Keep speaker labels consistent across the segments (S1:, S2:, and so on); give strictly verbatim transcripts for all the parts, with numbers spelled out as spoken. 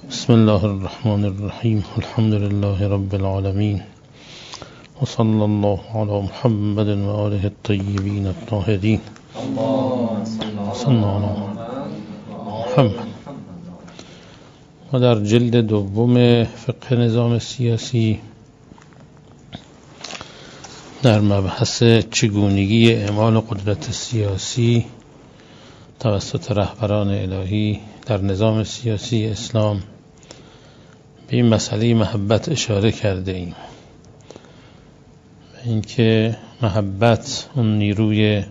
S1: بسم الله الرحمن الرحیم الحمد لله رب العالمین و صلی الله علی محمد و آله الطیبین الطاهرین. صلی الله علی محمد. و در جلد دوم فقه نظام سیاسی در مبحث چگونگی اعمال قدرت سیاسی توسط رهبران الهی در نظام سیاسی اسلام به این مسئله محبت اشاره کرده ایم. اینکه محبت اون نیروی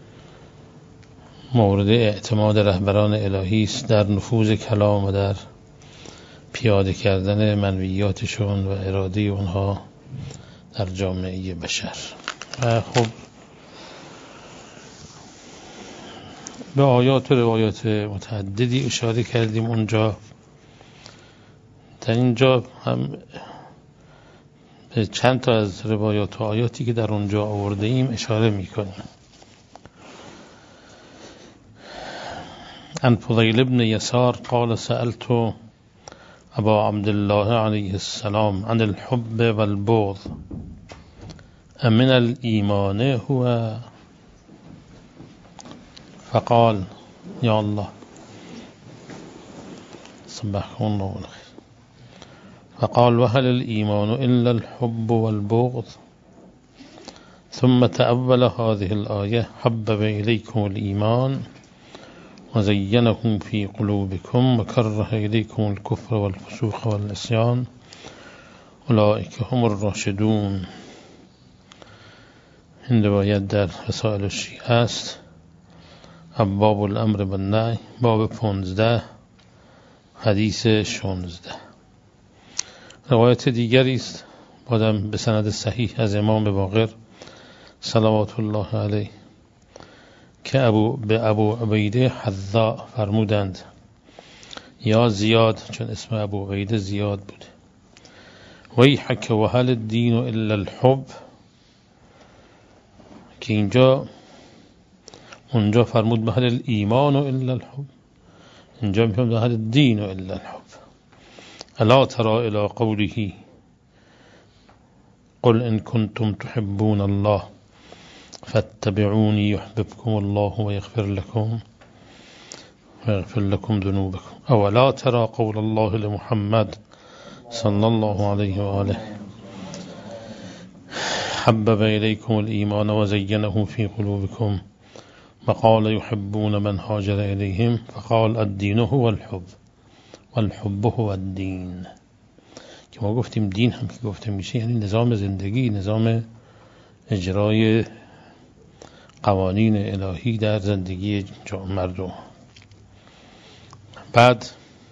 S1: مورد اعتماد رهبران الهی است در نفوذ کلام و در پیاده کردن منویاتشون و اراده اونها در جامعه بشر. و خب به آیات و روایات متعددی اشاره کردیم اونجا. در اینجا هم به چند تا از روایات و آیاتی که در اونجا آورده ایم اشاره میکنیم. عن فضیل بن یسار قال سألت ابا عبدالله علیه السلام عن الحب والبغض امن الایمان هو فقال یا الله صبحكم الله بالخير فقال وهل الإيمان إلا الحب والبغض ثم تأول هذه الآية حبب إليكم الإيمان وزينه في قلوبكم وكره إليكم الكفر والفسوق والعصيان أولئك هم الراشدون. این روایت در رسائل الشیعه است، باب الامر بالنهی، باب پانزده حدیث شانزده. روایت دیگری است بادم به سند صحیح از امام باقر صلوات الله علیه که ابو به ابو عبیده حذاء فرمودند یا زیاد، چون اسم ابو عبیده زیاد بود، ویحک و هل الدین الا الحب، که اینجا اونجا فرمود به هل الایمان الا الحب، اینجا میگم به هل الدین الا الحب. الا ترى الى قوله قل ان كنتم تحبون الله فاتبعوني يحببكم الله ويغفر لكم ويغفر لكم ذنوبكم. اولا ترى قول الله لمحمد صلى الله عليه وآله حبب إليكم الإيمان وزينه في قلوبكم وقال يحبون من هاجر إليهم فقال الدين هو الحب والحب هو الدین. که ما گفتیم دین هم که گفته میشه یعنی نظام زندگی، نظام اجرای قوانین الهی در زندگی مردم. بعد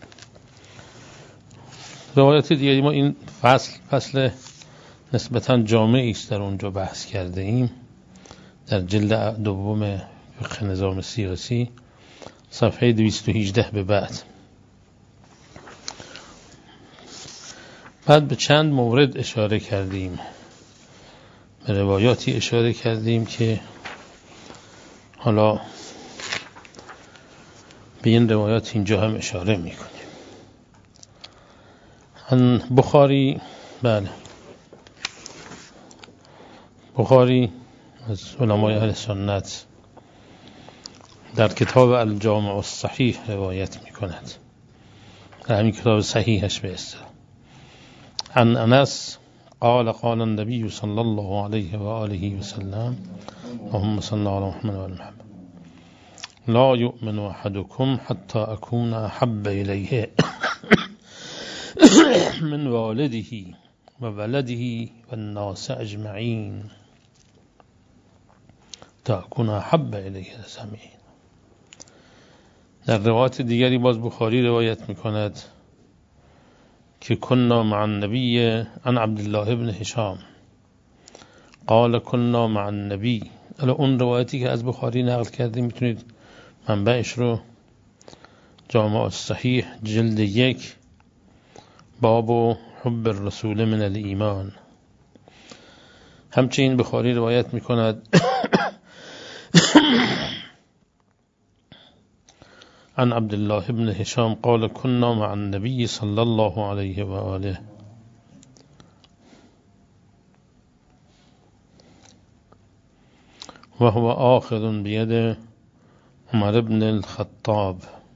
S1: روایت دیگری، ما این فصل فصل نسبتاً جامعی است در اونجا بحث کرده ایم در جلد دوم فقه نظام سیاسی صفحه دویست و هجده به بعد. بعد به چند مورد اشاره کردیم، به روایاتی اشاره کردیم که حالا به این روایات اینجا هم اشاره میکنیم. ان بخاری، بله بخاری از علمای اهل سنت در کتاب الجامع الصحیح روایت میکند، در همین کتاب صحیحش به اصطلاح. عن انس قال قال النبي صلى الله عليه وآله وسلم اللهم صل على محمد وعلى محمد لا يؤمن أحدكم حتى أكون أحب إليه من والده وولده والناس أجمعين تكون أحب إليه السامعين. در روایت دیگری باز بخاری روایت میکند که كنا مع النبي عن عبد الله بن هشام قال كنا مع النبي. الا اون روایتی که از بخاری نقل کردیم میتونید منبعش رو جامع الصحیح جلد یک باب حب الرسول من الایمان. همچنین بخاری روایت میکند عن عبد الله بن هشام قال كنا مع النبي صلى الله عليه وآله وهو آخذ بيد عمر بن الخطاب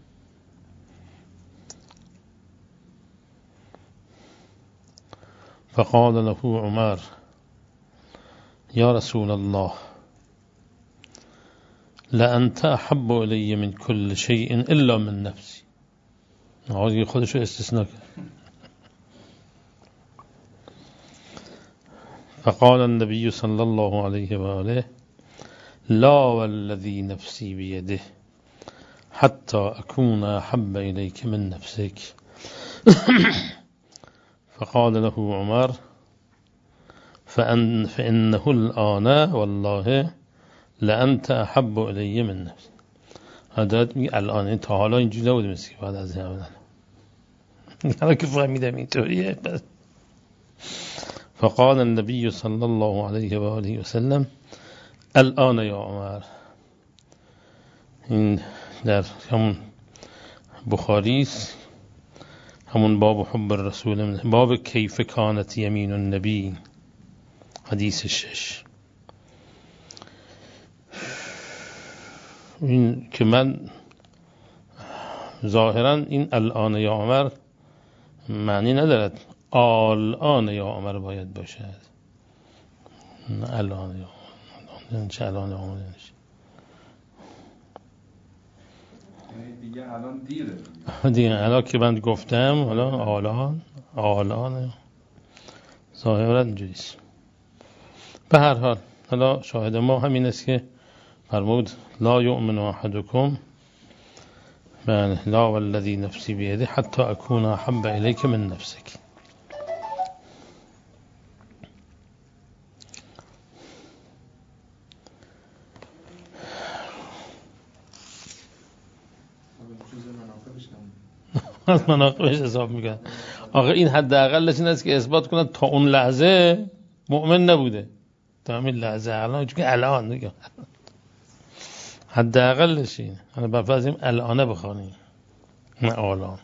S1: فقال له عمر يا رسول الله لأنت أحب إلي من كل شيء إلا من نفسي. عاوز خودشو استثناء. فقال النبي صلى الله عليه وآله لا والذي نفسي بيده حتى أكون أحب إليك من نفسك. فقال له عمر فأن فإنه الآن والله لأنت أحب إلي من نفسي. هذا الآن انت حالا اینجوری نبوده مثل که بعد از این حالا که فهمیدم اینطوریه. فقال النبي صلى الله عليه وآله وسلم الآن يا عمر. این در همون بخاری است، همون باب حب الرسول، باب کیف کانت یمین النبی، حدیث شش. این که من ظاهرا این الان یا عمر معنی ندارد الان یا عمر باید باشد. الان یا عمر چه الان یا عمر نشه
S2: دیگه الان دیره
S1: دیگه الان که من گفتم حالا الان الان ظاهرا اینجوریست. به هر حال حالا شاهد ما همین است که فرمود لا یؤمن احدکم بله لا والذی نفسی بیده حتی اکون احب الیک من نفسک. از مناقبش حساب میکنن. آخه این حداقلش این است که اثبات کنند تا اون لحظه مؤمن نبوده، تا همین لحظه الان، چون که الان دیگه حداقلش اینه. انا بفرضیم الان بخوانیم نه الان.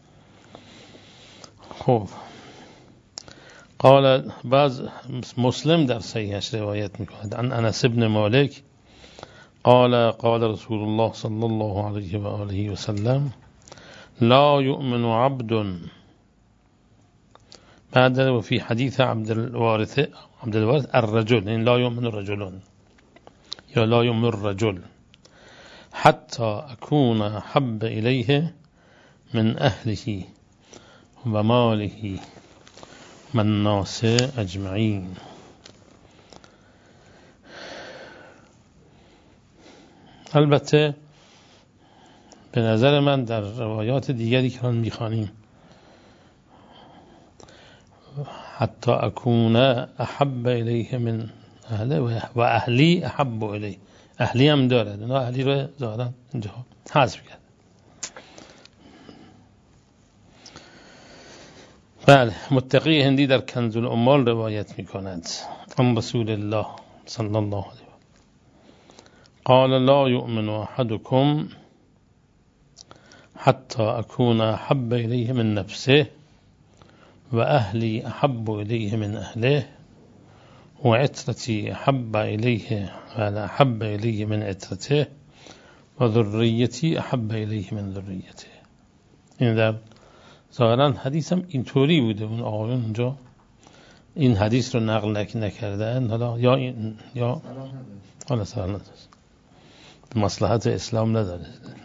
S1: خب قال بعض مسلم در صحیحش روایت میکند عن انس بن مالک قال قال رسول الله صلى الله عليه وآله وسلم لا يؤمن عبد بعد وفي حديث عبد الوارث عبد الوارث الرجل يعني لا يؤمن الرجل يا لا يؤمن الرجل حتى أكون أحب إليه من أهله وماله والناس أجمعين. البته به نظر من در روایات دیگری که آن میخوانیم حتی اکون احب الیه من اهله و اهلی احب الیه، اهلی هم دارد، اونا اهلی رو ظاهرا اینجا حذف کرد. بله متقی هندی در کنز الاموال روایت میکند عن رسول الله صلی الله علیه و قال لا یؤمن احدکم حتى أكون أحب إليه من نفسه وأهلي أحب إليه من أهله وعترتي أحب إليه وأنا أحب إليه من عترته وذريتي أحب إليه من ذريته. این در ظاهرا حدیث هم اینطوری بوده، اون آقایون اونجا این حدیث رو نقل نکردن. حالا یا این یا حالا سوال مصلحت اسلام نداره.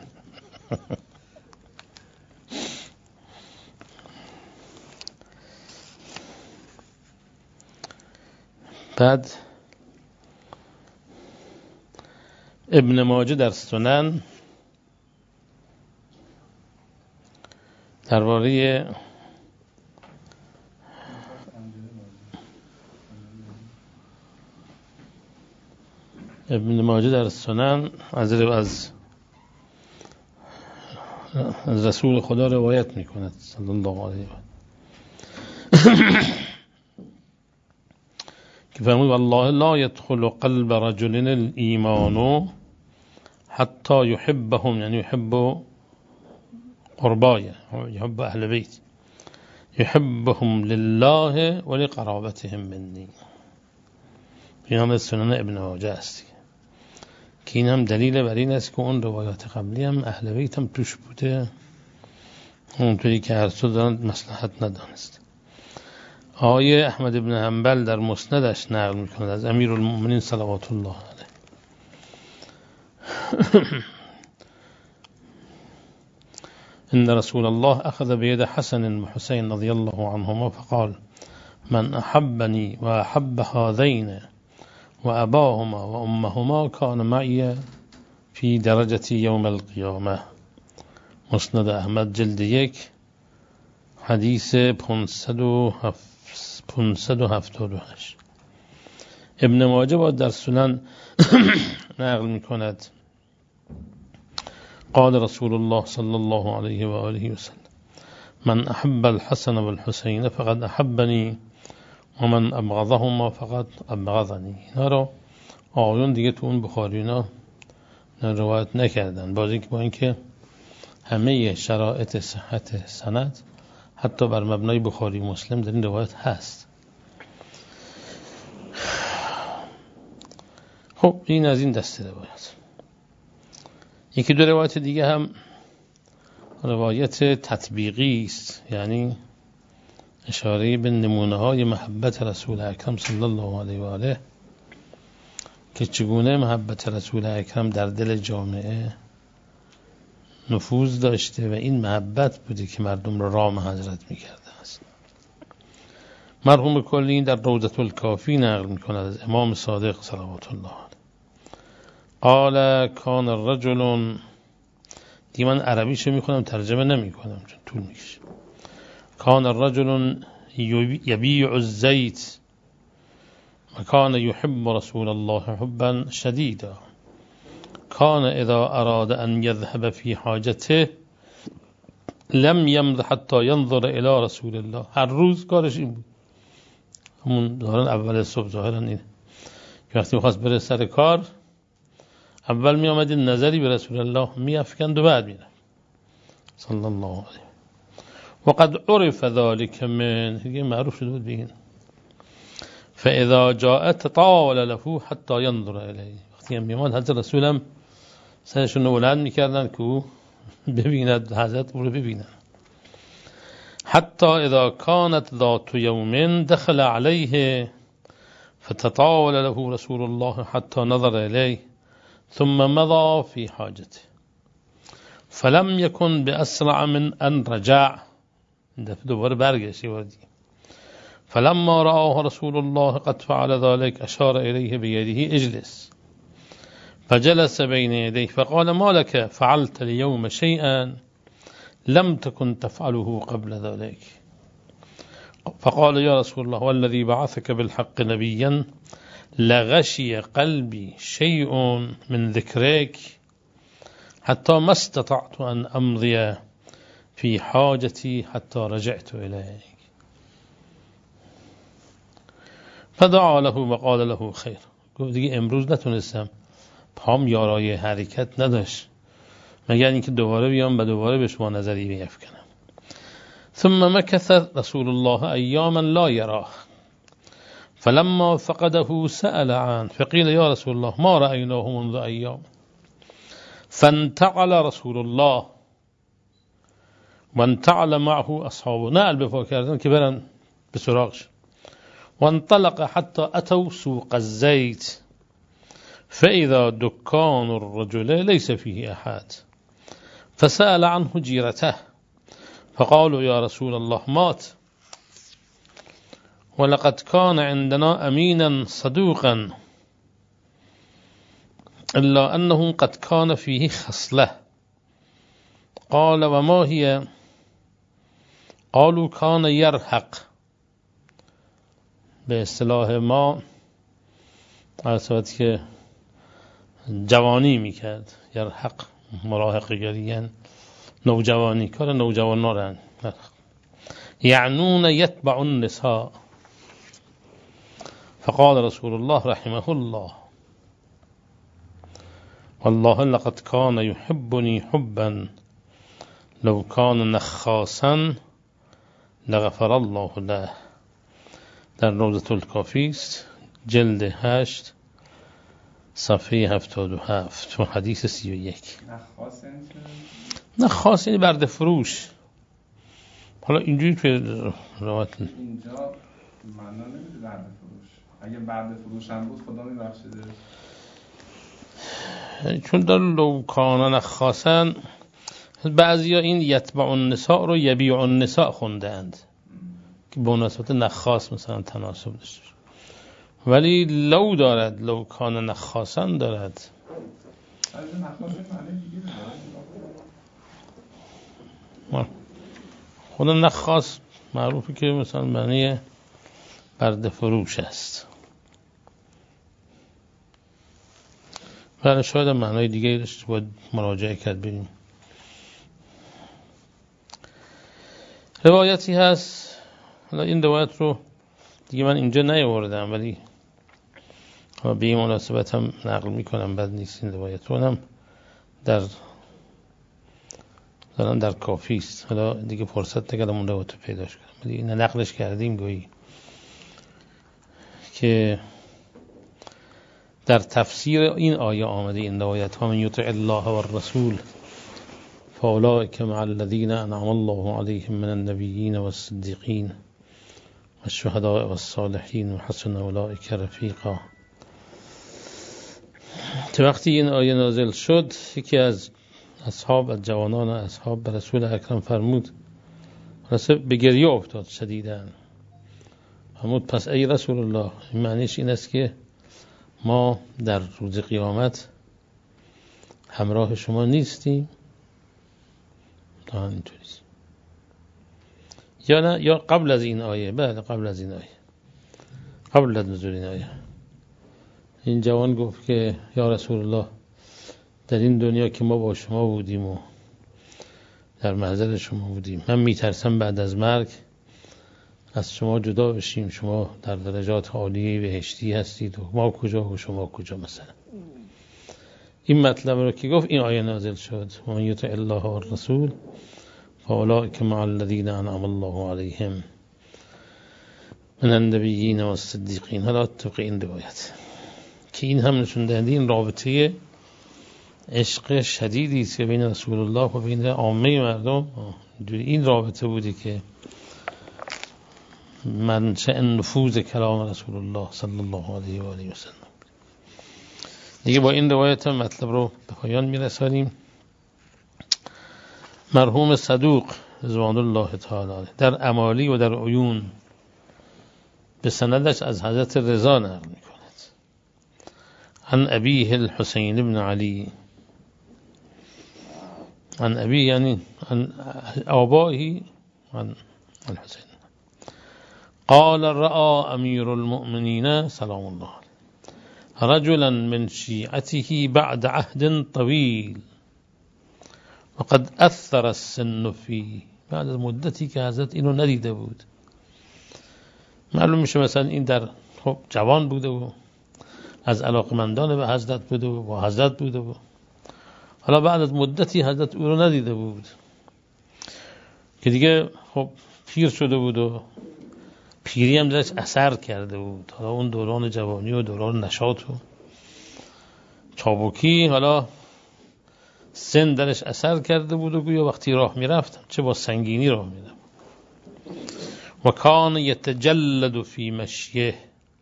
S1: بعد ابن ماجه در سنن درباره ابن ماجه در سنن از از از رسول خدا روایت میکند صلی الله علیه و که فرمود والله لا يدخل قلب رجل الإيمان حتى يحبهم، يعني يحب قربايا، يحب أهل بيت، يحبهم لله ولقرابتهم مني. این هم سنن ابن ماجه است که این هم دلیل بر این است که اون روایات قبلی هم اهل بیت هم توش بوده، اونطوری که هر سو دارند مصلحت ندانست. آقای احمد بن حنبل در مسندش نقل میکند از امیرالمؤمنین صلوات الله علیه ان رسول الله اخذ بيد حسن وحسين رضي الله عنهما فقال من احبني واحب هذين واباهما وامهما كان معي في درجة يوم القيامة. مسند احمد جلد یک حدیث پانصد و هفتاد و هشت. ابن ماجه با در سنن نقل می کند قال رسول الله صلی الله علیه و آله و سلم من احب الحسن والحسین فقد احبنی و من ابغضهما فقد ابغضنی. اینا رو آقایون دیگه تو اون بخاری اینا روایت نکردن، بازی که با اینکه همه شرایط صحت سند حتی بر مبنای بخاری مسلم در این روایت هست. خب این از این دسته روایت. یکی دو روایت دیگه هم روایت تطبیقی است، یعنی اشاره به نمونه های محبت رسول اکرم صلی الله علیه و آله که چگونه محبت رسول اکرم در دل جامعه نفوذ داشته و این محبت بوده که مردم را رام حضرت می‌کرده است. مرحوم کلی در روضة الکافی نقل می‌کند از امام صادق صلوات الله علیه قال کان الرجل، دیگه من عربیشو میخونم ترجمه نمی‌کنم چون طول می‌کشه. کان الرجل یبیع الزیت و کان یحب رسول الله حبا شدیدا کان اذا اراد ان يذهب في حاجته لم يمض حتى ينظر الى رسول الله. هر روز کارش این بود، همون دارن اول صبح ظاهرا اینه که وقتی میخواست بره سر کار اول می آمد نظری به رسول الله می افکند و بعد میره صلی الله علیه و قد عرف ذلك من، دیگه معروف شده بود بگین فاذا جاءت طاول له حتى ينظر الیه. وقتی هم میامد حضرت رسول هم سرشون رو بلند میکردن که او ببیند حضرت او رو ببیند. حتی اذا كانت ذات يوم دخل عليه فتطاول له رسول الله حتى نظر الیه ثم مضى في حاجته فلم يكن بأسرع من أن رجع. دوباره برگشت وردی فلما رآه رسول الله قد فعل ذلك أشار إليه بيده اجلس فجلس بين يديه فقال ما لك فعلت اليوم شيئا لم تكن تفعله قبل ذلك. فقال يا رسول الله والذي بعثك بالحق نبيا لغشي قلبي شيء من ذكرك حتى ما استطعت أن أمضي في حاجتي حتى رجعت إليك. فدعا له وقال له خير. گفت دیگه امروز نتونستم، پام یارای حرکت نداشت مگر اینکه دوباره بیام و دوباره به شما نظری بیفکنم. ثم مكث رسول الله أياما لا يراه فلما فقده سأل عنه فقيل يا رسول الله ما رأيناه منذ أيام فانتعل رسول الله وانتعل معه أصحابه، نعل بفا کردن که برن به سراغش. وانطلق حتى أتوا سوق الزيت فإذا دكان الرجل ليس فيه أحد فسأل عنه جيرته فقالوا يا رسول الله مات ولقد كان عندنا أمينا صدوقا إلا أنه قد كان فيه خصلة. قال وما هي؟ قالوا كان يرهق، به اصطلاح ما اصابت که جوانی میکرد، یرهق مراهقگریان نوجوانی، کار نوجوان رن یعنون یتبع النساء. فقال رسول الله رحمه الله والله لقد كان يحبني حبا لو کان نخاسا لغفر الله له. در روضة الکافی است، جلد هشت، صفحه هفتاد و هفت، تو حدیث سی و یک.
S2: نخواست این که
S1: نخواست این برده فروش. حالا اینجوری توی روایت
S2: اینجا معنا نمیده برده فروش. اگه برده فروش هم بود خدا میبخشیده.
S1: چون در لو کان نخاسن بعضی ها این یتبع النساء رو یبیع النساء خونده اند که به مناسبت نخاس مثلا تناسب داشته، ولی لو دارد، لو کان نخاسن دارد.
S2: از نخواست معنی دیگه داره.
S1: خود نخاس معروفه که مثلا معنی برده فروش است، ولی شاید معنی دیگه داشته، باید مراجعه کرد ببینیم. روایتی هست، حالا این روایت رو دیگه من اینجا نیاوردم ولی به این مناسبت هم نقل میکنم، بد نیست. این روایت رو هم در دارن در کافی است، حالا دیگه فرصت نکردم اون روایت رو پیداش کنم، ولی این نقلش کردیم گویی که در تفسیر این آیه آمده این روایت ها: من یطع الله و الرسول فاولئک مع الذین انعم الله علیهم من النبیین والصدیقین والشهداء والصالحین وحسن اولئک رفیقا. تو وقتی این آیه نازل شد، یکی از اصحاب، از جوانان اصحاب به رسول اکرم فرمود، رسول به گریه افتاد شدیداً، فرمود پس ای رسول الله، این معنیش این است که ما در روز قیامت همراه شما نیستیم؟ تا اینطوری یا نه؟ یا قبل از این آیه؟ بله قبل از این آیه، قبل از نزول این آیه. این جوان گفت که یا رسول الله، در این دنیا که ما با شما بودیم و در محضر شما بودیم، من میترسم بعد از مرگ از شما جدا بشیم، شما در درجات عالی بهشتی هستید و ما کجا و شما کجا مثلا. این مطلب رو که گفت این آیه نازل شد: من یطع الله و الرسول فاولئک مع الذین انعم الله علیهم من النبیین و الصدیقین. حالا طبق این روایت که این هم نشون دهنده این رابطه عشق شدیدی است که بین رسول الله و بین عامه مردم. این رابطه بودی که منشأ نفوذ کلام رسول الله صلی الله علیه و آله و سلم. دیگه با این روایت هم مطلب رو به پایان میرسانیم. مرحوم صدوق رضوان الله تعالی در امالی و در عیون به سندش از حضرت رضا نقل میکند: عن ابیه الحسین بن علی، عن ابی یعنی عن آبائه، عن الحسین، قال رأى امیر المؤمنین سلام الله علیه رجلا من شیعته بعد عهد طویل وقد اثر السن فيه. بعد از مدتی که حضرت اینو ندیده بود، معلوم میشه مثلا این در خب جوان بوده و از علاقمندان به حضرت بوده و با حضرت بوده و حالا بعد از مدتی حضرت او رو ندیده بود که دیگه خب پیر شده بود و پیری هم درش اثر کرده بود. حالا اون دوران جوانی و دوران نشاط و چابکی، حالا سن درش اثر کرده بود و گویا وقتی راه میرفت چه با سنگینی راه میرفت. و کان یتجلد فی مشیه،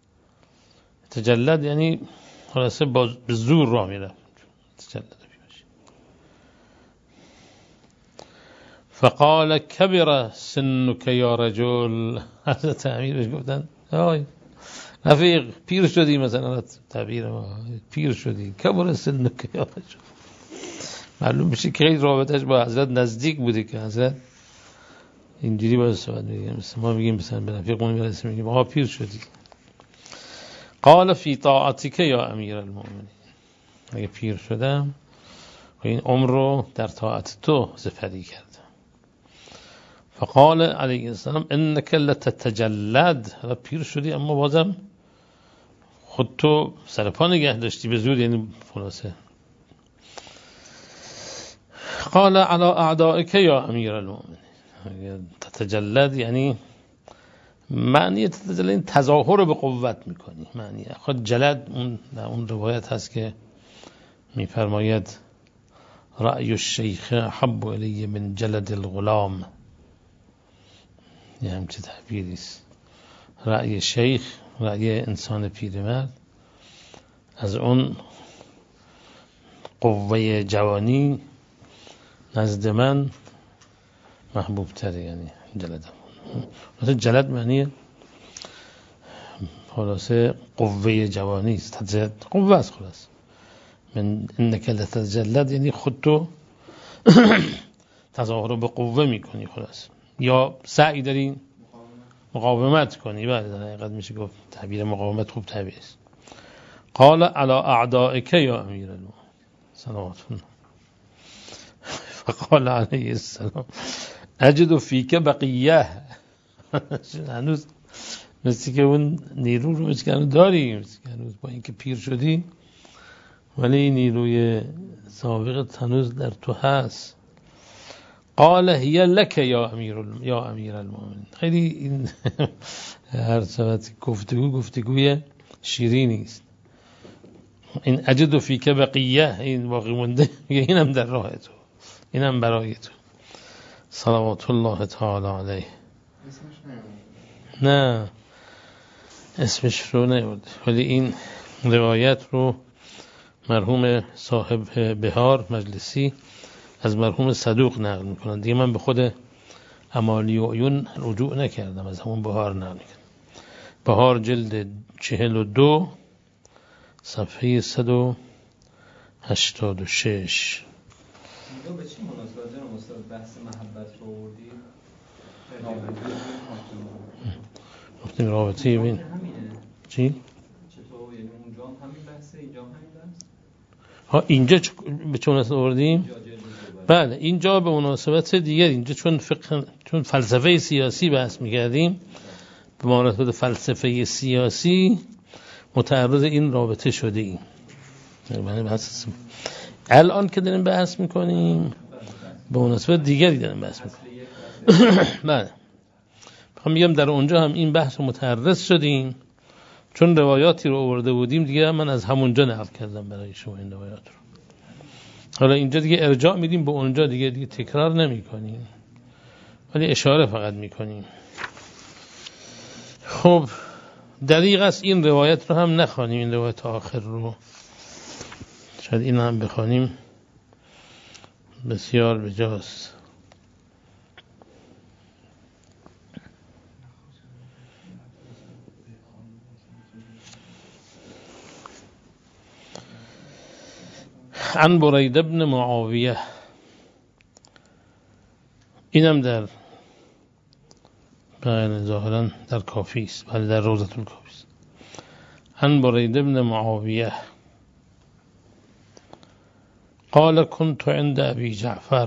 S1: تجلد یعنی خلاصه به زور راه میرفت. تجلد فی مشیه. فقال کبر سنک یا رجل. حضرت امیر بهش گفتن آی رفیق پیر شدی، مثلا تعبیر ما پیر شدی، کبر سنک یا رجل. معلوم میشه که خیلی رابطش با حضرت نزدیک بوده که حضرت اینجوری باید صحبت میگیم. مثلا ما میگیم مثلا به رفیقمون میرسیم میگیم آقا پیر شدی. قال فی طاعتک یا امیر المؤمنین، اگه پیر شدم و این عمر رو در طاعت تو سپری کردم. فقال علیه السلام انک لتتجلد، حالا پیر شدی اما بازم خود تو سر پا نگه داشتی به زور، یعنی خلاصه. قال على اعدائك یا امیر المؤمنین. تتجلد یعنی معنی تتجلد این تظاهر رو به قوت میکنی. معنی خود جلد اون در اون روایت هست که میفرماید رأی الشیخ حب الی من جلد الغلام، یه همچه تعبیری است. رأی شیخ، رأی انسان پیرمرد از اون قوه جوانی نزد من محبوب تره. یعنی جلد مثلا جلد معنی خلاصه قوه جوانی است، قوه است. خلاص من انک لتجلد یعنی خود تو تظاهر به قوه میکنی، خلاص یا سعی داری مقاومت کنی. بله در حقیقت میشه گفت تعبیر مقاومت خوب تعبیر است. قال علی اعدائک یا امیر المؤمنین صلوات الله. فقال علیه السلام اجد فیک بقیه. هنوز مثل که اون نیرو رو مثل که هنوز داری، مثل که هنوز با اینکه پیر شدی ولی نیروی سابقت هنوز در تو هست. قال هی لک یا امیر یا امیر المؤمنین. خیلی این هر صفت گفتگو گفتگوی شیرینی است. این اجد فیک بقیه، این باقی مونده، اینم در راه تو، اینم برای تو صلوات الله تعالی علیه. نه اسمش رو نیورد، ولی این روایت رو مرحوم صاحب بهار مجلسی از مرحوم صدوق نقل میکنن. دیگه من به خود امالی و عیون رجوع نکردم، از همون بهار نقل کردم. بهار جلد چهل و دو صفحه صد و هشتاد و شش.
S3: اینجا به چی مناسبت جناب استاد بحث محبت رو آوردید؟
S1: گفتیم رابطه بین چی؟
S3: چطور یعنی اونجا هم همین بحثه، اینجا هم همین بحث؟
S1: ها اینجا چ... به چه مناسبت آوردیم؟ بله اینجا به مناسبت دیگر، اینجا چون فقه چون فلسفه سیاسی بحث می‌کردیم، به مناسبت فلسفه سیاسی متعرض این رابطه شده ایم. یعنی بحث الان که داریم بحث می‌کنیم به مناسبت دیگری داریم بحث می‌کنیم. بله میخوام میگم در اونجا هم این بحث رو متعرض شدیم، چون روایاتی رو آورده بودیم دیگه من از همونجا نقل کردم برای شما این روایات رو. حالا اینجا دیگه ارجاع میدیم به اونجا، دیگه دیگه تکرار نمی کنیم ولی اشاره فقط میکنیم. خب دقیق است این روایت رو هم نخوانیم، این روایت آخر رو شاید این هم بخوانیم بسیار بجاست. عن برید ابن معاویه، اینم در بله ظاهرا در کافی است، بله در روضة الکافی است. عن برید ابن معاویه قال كنت عند ابي جعفر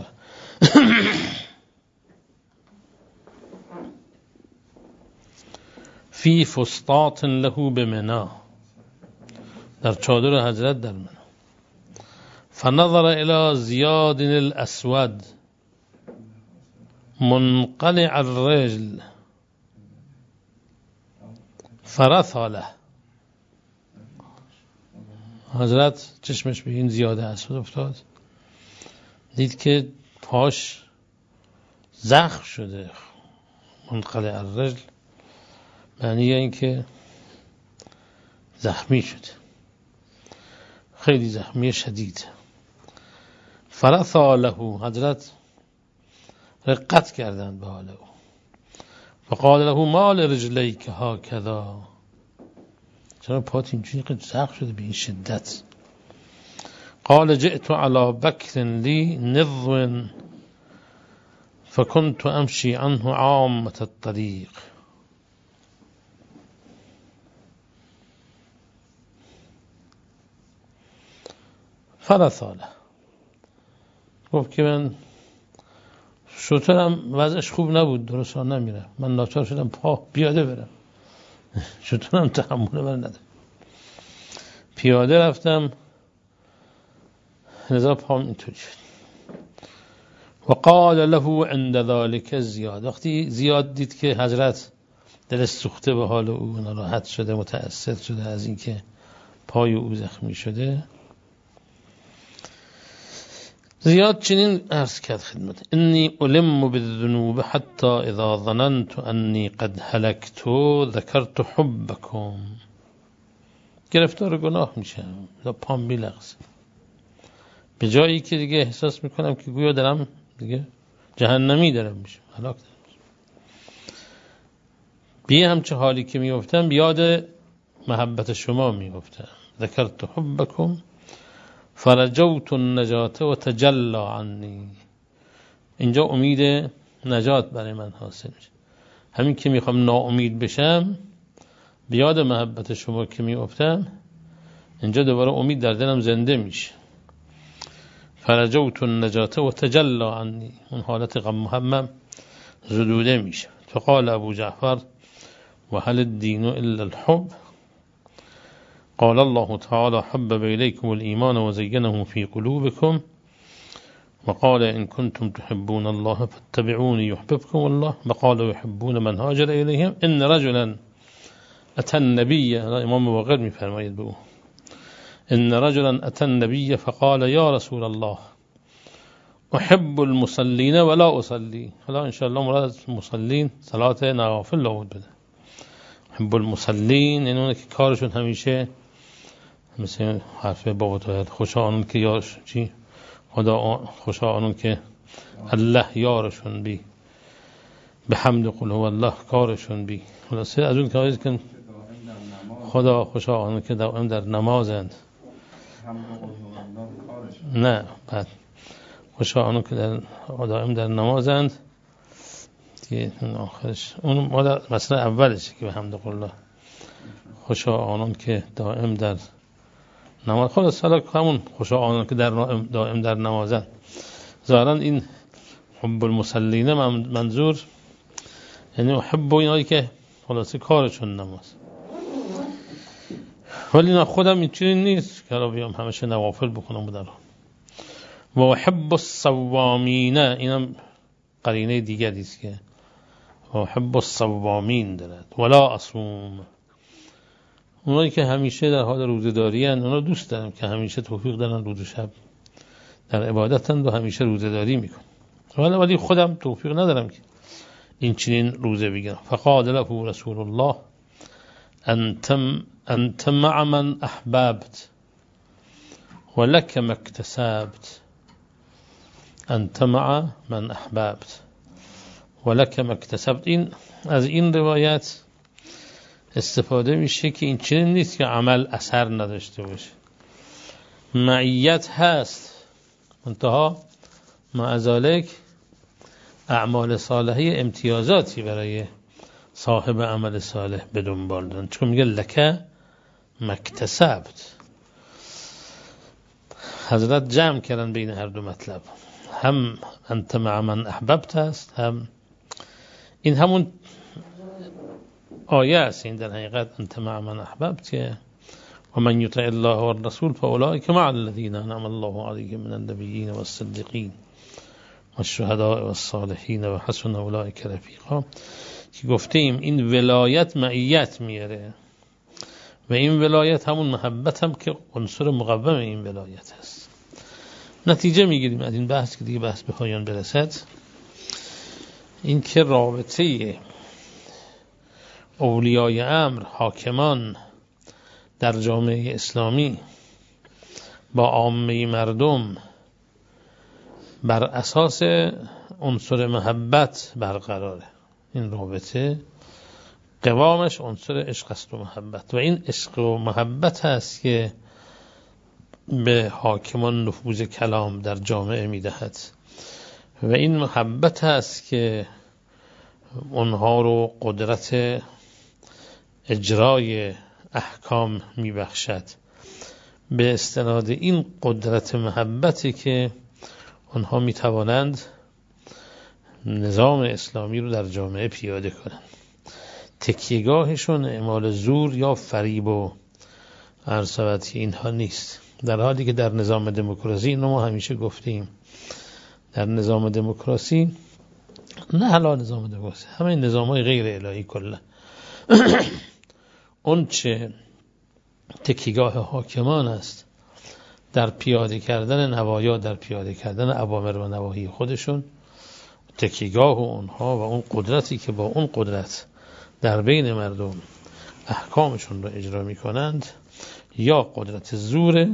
S1: في فسطاط له بمنى، در چادر حضرت در منى. فنظر الى زياد الاسود منقلع الرجل فرثى له. حضرت چشمش به این زیاد اسود افتاد، دید که پاش زخم شده. منقلع الرجل معنی این که زخمی شده، خیلی زخمی شدید. فرثى له، حضرت رقت کردند به حال او. فقال له ما لرجلیک هکذا، چرا پات اینجوری زخم شده به این شدت؟ قال جئت على بکر لی نضو فكنت امشي عنه عامة الطريق. فرثى له، گفت که من شترم وضعش خوب نبود، درست نمیره، من ناچار شدم پا پیاده برم، شترم تحمل من نداره، پیاده رفتم، لذا پام اینطوری شد. و قال له عند ذلك زیاد. وقتی زیاد دید که حضرت دل سوخته به حال او، ناراحت شده، متأثر شده از اینکه پای او زخمی شده، زیاد چنین عرض کرد خدمت: انی علم بالذنوب حتی اذا ظننت انی قد هلكت ذکرت حبکم. گرفتار گناه میشم، پام میلغزه، به جایی که دیگه احساس میکنم که گویا دارم دیگه جهنمی دارم میشم، هلاک دارم میشم. بیه همچه حالی که میفتم بیاد محبت شما میفتم. ذکرت حبکم فرجوت النجات و تجلی عنی. اینجا امید نجات برای من حاصل میشه. همین که میخوام ناامید بشم، بیاد محبت شما که میافتم، اینجا دوباره امید در دلم زنده میشه. فرجوت النجات و تجلی عنی، اون حالت غم و همم زدوده میشه. فقال ابو جعفر: و هل الدین الا الحب؟ قال الله تعالى: حبب إليكم الإيمان وزينه في قلوبكم وقال إن كنتم تحبون الله فاتبعوني يحببكم الله وقال يحبون من هاجر إليهم. إن رجلا أتى النبي، امام باقر میفرماید به او: إن رجلا أتى النبي فقال يا رسول الله أحب المصلين ولا أصلي. حالا انشاءالله مراد مصلين صلاة نوافل لابد بده. أحب المصلين این اونه که کارشون همیشه مثل حرف بابا توحید: خوشا آنون که یارش چی؟ خدا خوشا آنون که الله یارشون بی، به حمد قل هو الله کارشون بی. خلاصه از اون که که خدا خوشا آنون که دائم در نمازند. نه، بعد خوشا آنون که در دائم در نمازند دیگه آخرش اون مادر مثلا اولش که به حمد قل الله خوشا آنون که دائم در نماز. خلاص حالا همون خوشا آنون که در دائم در نمازن. ظاهرا این حب المصلین منظور یعنی حب اینایی که خلاصه کارشون نماز. ولی نه خودم اینجوری نیست که بیام همیشه نوافل بکنم بدرم. و حب الصوامین، اینم قرینه دیگری است که و حب الصوامین دارد. ولا اصوم، اونایی که همیشه در حال روزه‌داری اند، اونا دوست دارم که همیشه توفیق دارن روز و شب در عبادتند و همیشه روزه‌داری میکنن. ولی ولی خودم توفیق ندارم که این چنین روزه بگیرم. فقال له رسول الله: انتم انت مع من احببت ولك ما اكتسبت. انت مع من احببت ولك ما اكتسبت. این از این روایت استفاده میشه که این چنین نیست که عمل اثر نداشته باشه. معیت هست، منتها مع ذلك اعمال صالحه امتیازاتی برای صاحب عمل صالح به دنبال دارن. چون میگه لکه مکتسبت. حضرت جمع کردن بین هر دو مطلب، هم انت مع من احببت است، هم این همون آیه است. این در حقیقت انت مع من احببت که و من یطع الله و الرسول فاولئک مع الذین انعم الله علیهم من النبیین والصدیقین والشهداء والصالحین و حسن اولئک رفیقا. که گفتیم این ولایت معیت میاره و این ولایت همون محبت هم که عنصر مقوم این ولایت است. نتیجه میگیریم از این بحث که دیگه بحث به پایان برسد، این که رابطه اولیای امر، حاکمان در جامعه اسلامی با عامه مردم بر اساس عنصر محبت برقراره. این رابطه قوامش عنصر عشق است و محبت، و این عشق و محبت هست که به حاکمان نفوذ کلام در جامعه میدهد و این محبت هست که اونها رو قدرت اجرای احکام میبخشد. به استناد این قدرت محبتی که اونها میتوانند نظام اسلامی رو در جامعه پیاده کنند. تکیهگاهشون اعمال زور یا فریب و عرضاتی اینها نیست. در حالی که در نظام دموکراسی، اینو ما همیشه گفتیم، در نظام دموکراسی، نه حالا نظام دموکراسی، همه نظام‌های غیر الهی کلا اون چه تکیگاه حاکمان است در پیاده کردن نوایا، در پیاده کردن اوامر و نواهی خودشون، تکیگاه اونها و اون قدرتی که با اون قدرت در بین مردم احکامشون رو اجرا میکنند، یا قدرت زوره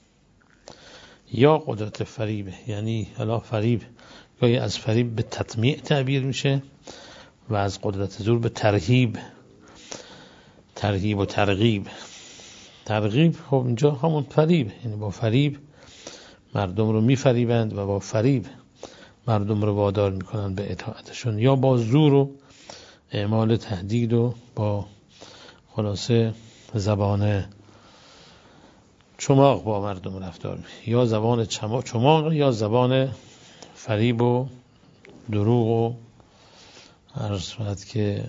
S1: یا قدرت فریبه. یعنی حالا فریب گاهی از فریب به تطمیع تعبیر میشه و از قدرت زور به ترهیب ترهیب و ترغیب. ترغیب خب اینجا همون فریب، یعنی با فریب مردم رو میفریبند و با فریب مردم رو وادار میکنند به اطاعتشون، یا با زور و اعمال تهدید و با خلاصه زبان چماق با مردم رفتار می، یا زبان چماق یا زبان فریب و دروغ و عرض شود که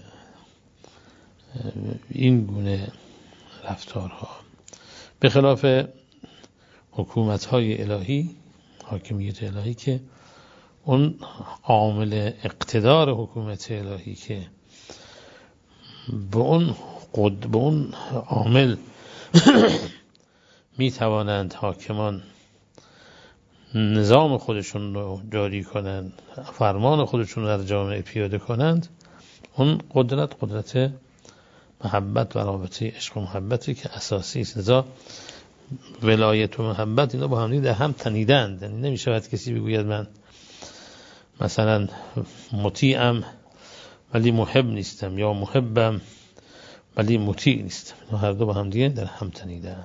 S1: این گونه رفتارها. به خلاف حکومت‌های الهی، حاکمیت الهی که اون عامل اقتدار حکومت الهی که به اون قد به اون عامل می توانند حاکمان نظام خودشون رو جاری کنند، فرمان خودشون رو در جامعه پیاده کنند، اون قدرت قدرت محبت و رابطه عشق و محبتی که اساسی است. لذا ولایت و محبت اینا با هم در هم تنیدند. یعنی نمیشود کسی بگوید من مثلا مطیعم ولی محب نیستم، یا محبم ولی مطیع نیستم. اینا هر دو با هم دیگه در هم تنیدند.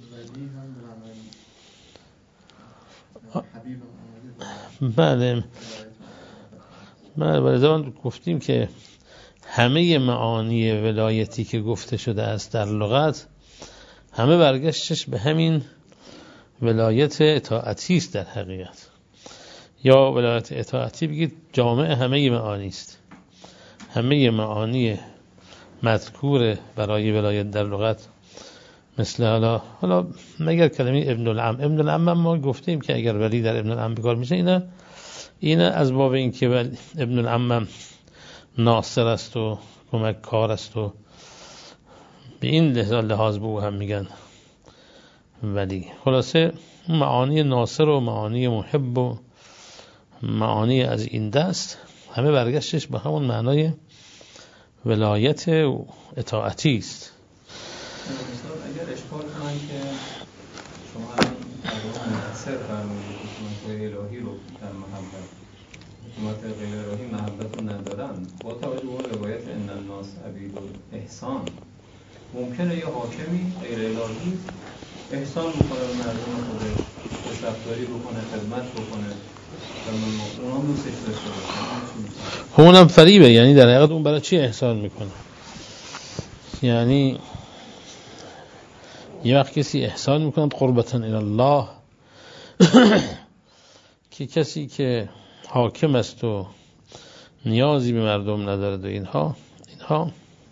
S1: بله بله بله زمان گفتیم که همه معانی ولایتی که گفته شده است در لغت، همه برگشتش به همین ولایت اطاعتی است در حقیقت. یا ولایت اطاعتی بگید جامع همه معانی است. همه معانی مذکور برای ولایت در لغت، مثل حالا حالا مگر کلمه ابن العم ابن العم ما گفتیم که اگر ولی در ابن العم بکار میشه، اینا اینا از باب این که ابن العم ناصر است و کمک کار است و به این لحاظ به او هم میگن ولی. خلاصه معانی ناصر و معانی محب و معانی از این دست همه برگشتش به همون معنای ولایت و اطاعتی است.
S3: اگر اشکال کنن که شما الان منحصر فرمودید حکومت الهی رو در محبت، حکومت غیر الهی محبت رو ندارن، با توجه به روایت ان الناس عبید احسان، ممکنه یه حاکمی غیر الهی احسان بکنه به مردم خودش، خوشرفتاری بکنه، خدمت بکنه، اونم دوستش داشته باشه،
S1: اونم فریبه. یعنی در حقیقت اون برای چی احسان میکنه؟ یعنی یه وقت کسی احسان میکنه قربتاً الی الله که کسی که حاکم است و نیازی به مردم ندارد و اینها اینها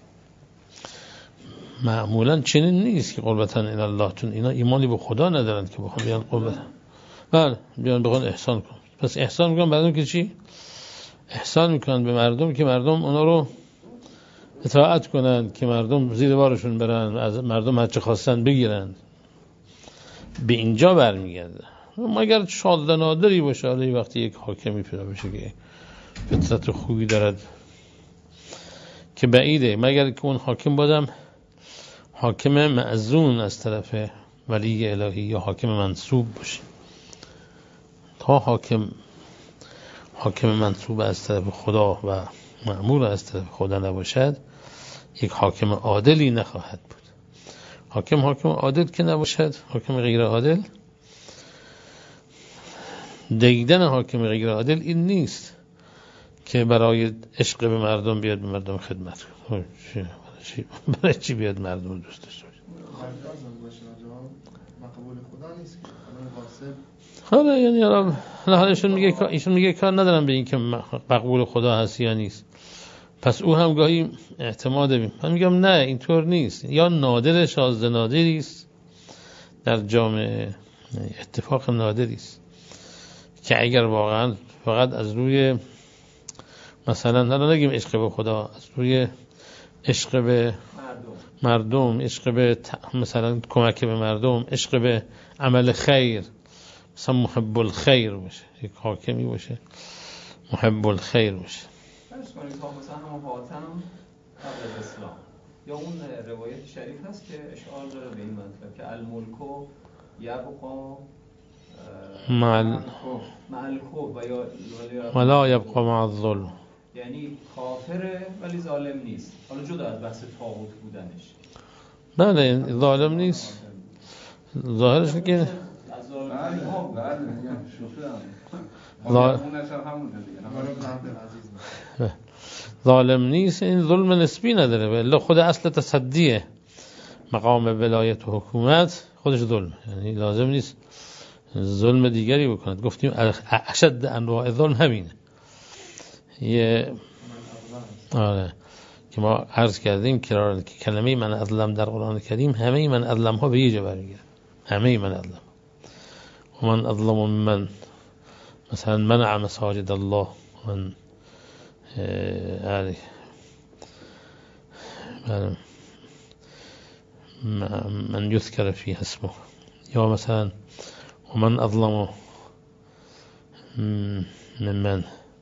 S1: معمولاً چنین نیست که قربتاً الی الله، چون اینا ایمانی به خدا ندارند که بخوان بیان قربت بله بیان بخوان احسان کنن. پس احسان میکنن مردم که چی؟ احسان میکنن به مردم که مردم اونا رو اطاعت کنند، که مردم زیر بارشون برن، از مردم هر چه خواستن بگیرن. به اینجا برمیگرده. مگر شاد نادری باشه حالا وقتی یک حاکمی پیدا بشه که فطرت خوبی دارد، که بعیده، مگر که اون حاکم بازم حاکم معزون از طرف ولی الهی یا حاکم منصوب باشه. تا حاکم حاکم منصوب از طرف خدا و مأمور از طرف خدا نباشد، یک حاکم عادلی نخواهد بود. حاکم حاکم عادل که نباشد، حاکم غیر عادل. دیدن حاکم غیر عادل این نیست که برای عشق به مردم بیاد به مردم خدمت کنه. برای چی بیاد مردم دوست داشته باشه؟
S4: مقبول خدا نیست که غاصب.
S1: حالا یعنی حالا حالا ایشون میگه ایشون میگه کار ندارم به این که مقبول خدا هست یا نیست. پس او هم گاهی اعتماد بیم. من میگم نه اینطور نیست. یا نادر شاذ نادری است در جامعه، اتفاق نادری است که اگر واقعا فقط از روی مثلا حالا نگیم عشق به خدا، از روی عشق به مردم، عشق به مثلا کمک به مردم، عشق به عمل خیر، مثلا محب الخیر باشه، یک حاکمی باشه محب الخیر باشه.
S3: فرض کنید تا مثلا همون حاتم قبل از اسلام، یا اون روایت شریف هست که اشعار داره به این مطلب که الملکو یبقا
S1: مع
S3: الکفر و یا
S1: ولا یبقا مع الظلم،
S3: یعنی کافره ولی ظالم نیست. حالا جدا از بحث طاغوت بودنش،
S1: بله ظالم نیست، ظاهرش که
S2: بله بله میگم شوخی هم
S1: ظالم نیست. این ظلم نسبی نداره، ولی خود اصل تصدیه مقام ولایت و حکومت خودش ظلم، یعنی لازم نیست ظلم دیگری بکند. گفتیم اشد انواع ظلم همینه. یه آره که ما عرض کردیم که کلمه من اظلم در قرآن کریم همه من اظلم ها به یه جا برمیگرده، همه من اظلم و من اظلم من مثلا منع مساجد الله من آره من يذكر فيها اسمه، یا مثلا ومن اظلم ممن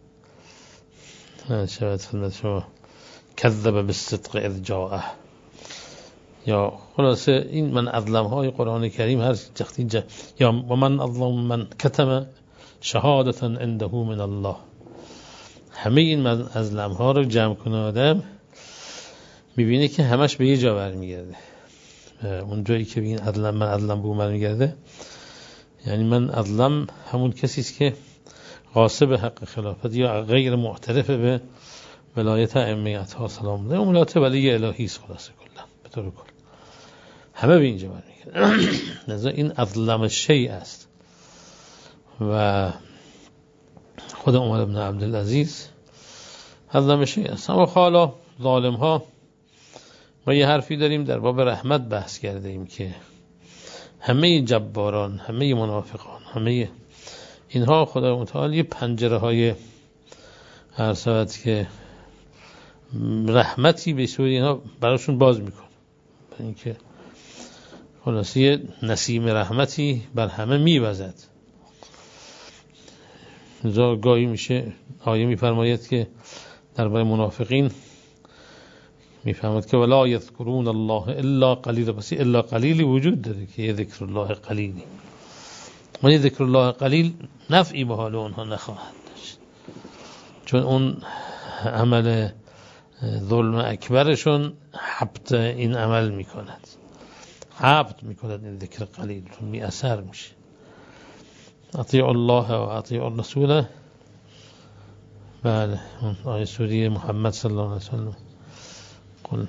S1: شبت خدمت شما کذب بالصدق اذ جاءه. یا خلاصه این من اظلم های قرآن کریم هر وقتی جا یا و من اظلم من کتم شهادتا عنده من الله، همه این من اظلم ها رو جمع کنه آدم میبینه که همش به یه جا برمیگرده. اون جایی که این اظلم من اظلم به من میگرده، یعنی من اظلم همون کسی است که غاصب حق خلافت یا غیر معترف به ولایت ائمه اطهار سلام الله اون ولایت ولی الهی است. خلاصه کلا به طور کل همه به اینجا برمیگرده. لذا این اظلم شیء است و خود عمر بن عبدالعزیز اظلم شیء است. اما حالا ظالم ها ما یه حرفی داریم در باب رحمت بحث کرده ایم که همه جباران، همه منافقان، همه اینها خدا متعال یه پنجره های هر ساعت که رحمتی به سوی اینها براشون باز میکن، اینکه خلاصی نسیم رحمتی بر همه میوزد. لذا گاهی میشه آیه میفرماید که درباره منافقین میفهمد که ولا یذکرون الله الا قلیل، بس الا قلیلی وجود داره که یه ذکر الله قلیلی، ولی ذکر الله قلیل نفعی به حال اونها نخواهد داشت، چون اون عمل ظلم اکبرشون حبط این عمل میکند، حبط میکند این ذکر قلیل، می اثر میشه. اطیع الله و اطیع الرسول. بله اون آیه سوره محمد صلی الله علیه وسلم قل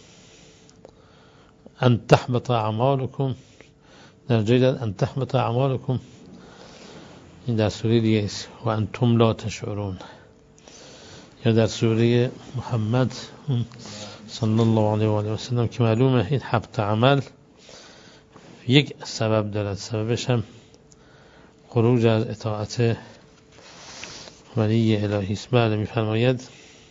S1: ان تحبط اعمالكم، در جای ان تحبط اعمالكم این در سوره دیگه است و انتم لا تشعرون، یا در سوره محمد صلی الله علیه و آله و سلم که معلومه این حبط عمل یک سبب دارد، سببش هم خروج از اطاعت ولی الهی است. بله میفرماید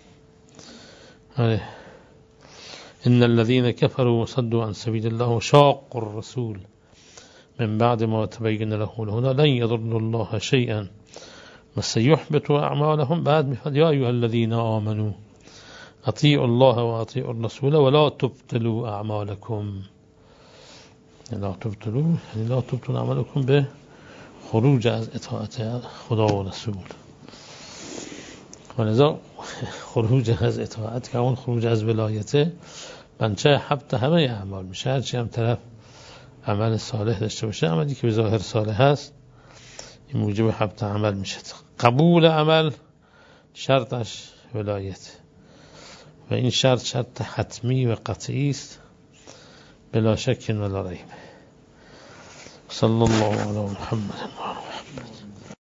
S1: آره ان الذين كفروا وصدوا عن سبيل الله وشاقوا الرسول من بعد ما تبين له الهدى لن يضروا الله شيئا وسيحبط اعمالهم. بعد میفرماید یا ایها الذين آمنوا اطیعوا الله واطیعوا الرسول ولا تبطلوا اعمالكم. لا تبطلوا یعنی لا تبطلوا اعمالكم به خروج از اطاعت خدا و رسول. ولذا خروج از اطاعت که اون خروج از ولایته بنچه حبط همه اعمال میشه. هرچی هم طرف عمل صالح داشته باشه، عملی که به ظاهر صالح هست، این موجب حبط عمل میشه. قبول عمل شرطش ولایت و این شرط شرط حتمی و قطعی است بلا شک ولا ریب. صلی الله علی محمد.